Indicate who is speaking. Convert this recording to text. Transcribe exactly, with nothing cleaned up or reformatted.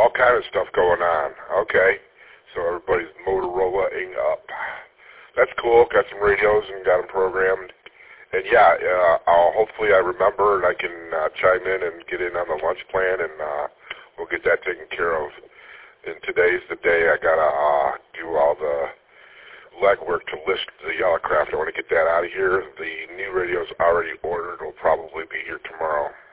Speaker 1: all kind of stuff going on. Okay, so everybody's Motorola-ing up. That's cool. Got some radios and got them programmed. And yeah, uh, I'll, hopefully I remember and I can uh, chime in and get in on the lunch plan, and uh, we'll get that taken care of. And today's the day I gotta uh, do all the legwork to list the Yellow Craft. I want to get that out of here. The new radio's already ordered. Will probably be here tomorrow.